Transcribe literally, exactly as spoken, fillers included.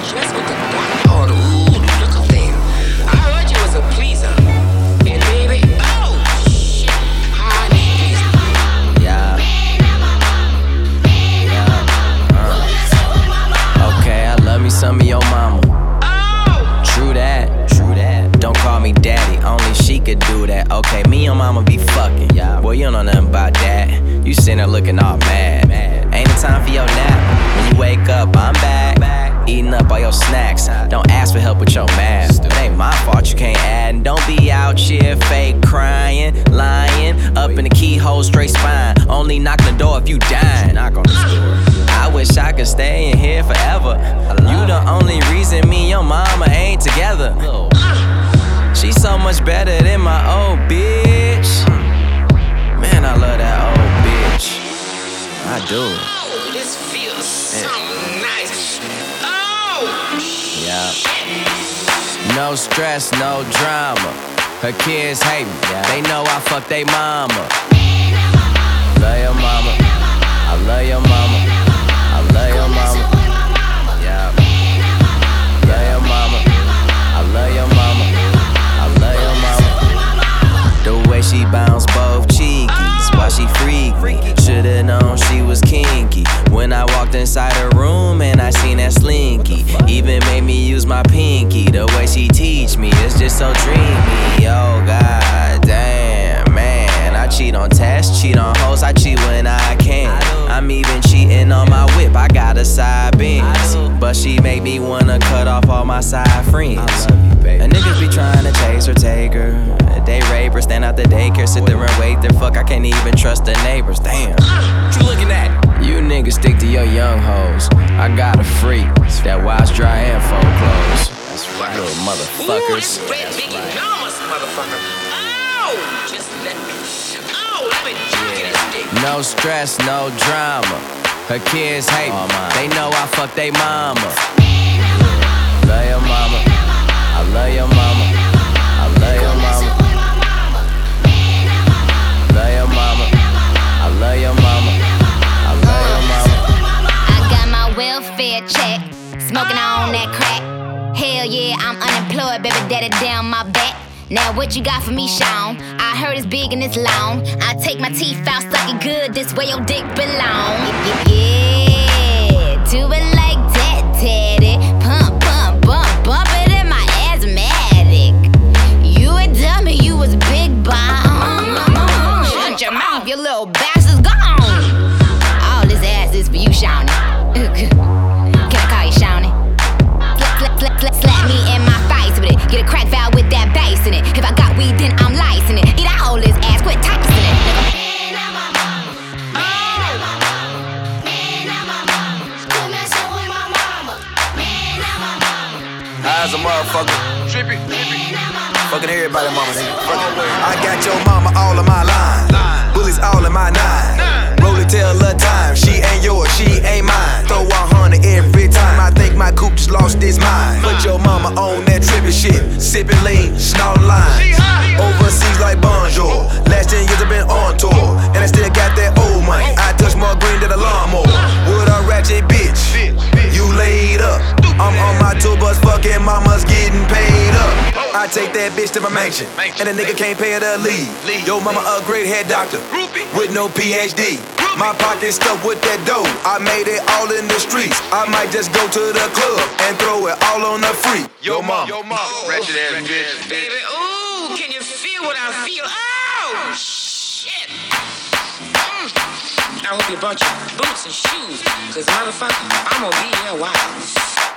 Just with the black powder. Ooh, look at them. I heard you was a pleaser. And baby, oh shit, honey, please. Yeah. Yeah. Uh. Okay, I love me some of your mama. Oh, True that, true that. Don't call me daddy, only she could do that. Okay, me and mama be fucking. Yeah. Boy, you don't know nothing about that. You sitting there looking all mad. mad. Ain't it time for your nap? When you wake up, I'm back. back. Eating up all your snacks. Don't ask for help with your math. It ain't my fault you can't add. And don't be out here fake crying, lying. Up in the keyhole, straight spine. Only knock the door if you dying. Knock on the door. I wish I could stay in here forever. You the only reason me and your mama ain't together. She's so much better than my old bitch. Man, I love that old bitch. I do. oh, this feels so nice. Oh, Yeah. No stress, no drama. Her kids hate me. They know I fuck they mama. Love your mama. I love your mama. I love your mama. Yeah. Love your mama. I love your mama. I love your mama. The way she bounce both cheekies while she freak me. Shoulda known she was kinky when I walked inside her room and I seen that slinky. Even made me use my pinky. The way she teach me is just so dreamy. Oh god damn, man. I cheat on tests, cheat on hoes, I cheat when I can. I'm even cheating on my whip, I got a side Benz. But she make me wanna cut off all my side friends. And niggas be trying to chase her, take her. They rape her, stand out the daycare, sit there and wait there. Fuck, I can't even trust the neighbors, damn. what you looking at? You niggas stick to your young hoes. I got a freak that wash, dry, and fold clothes. That's right, little Ooh, motherfuckers. this red big enormous motherfucker. Oh, just let me. Oh, let me jerk this dick. No stress, no drama. Her kids hate me. They know I fuck they mama. Love your mama. I love your mama. I love your mama. Love your mama. I love your mama. I love your mama. I got my welfare check, smoking on that crack. Hell yeah, I'm unemployed, baby daddy down my back. Now what you got for me, Sean? I heard it's big and it's long. I take my teeth out, suck it good, this way your dick belong. Yeah, yeah, do it like that, Teddy. Pump, pump, bump, bump it in my asthmatic. You a dummy, you was big bomb. Shut your mouth, you little bastard's gone. All this ass is for you, Shawnee. Can I call you Shawnee? Slap, slap, slap, slap, slap me in my face with it. Get a crack valve with that bass in it. If I got weed, then I'm licensed it. Eat all this ass, quit typing it. How's a motherfucker? Trippy, trippy. Fucking everybody, mama, nigga. I got your mama all in my line. Bullets all in my nine. Roll it till a time. She ain't yours, she ain't mine. Throw one hundred every time. I think my coupe just lost its mind. Put your mama on that trippy shit. Sippin' lean, snort lines. Overseas like bonjour. Last ten years I've been on tour. And I still got that old money. I touch more green than a lawnmower. With a ratchet bitch. You laid up. I'm on my tour bus, fucking mama's getting paid up. I take that bitch to my mansion, and a nigga can't pay her to leave. Yo, mama a great head doctor with no P H D. My pocket stuffed with that dough. I made it all in the streets. I might just go to the club and throw it all on the free. Yo, mama, yo, mama, ratchet ass bitch. Baby, ooh, can you feel what I feel? Oh, shit. Mm. I hope you brought your boots and shoes, cause motherfucker, I'm gonna be here a while.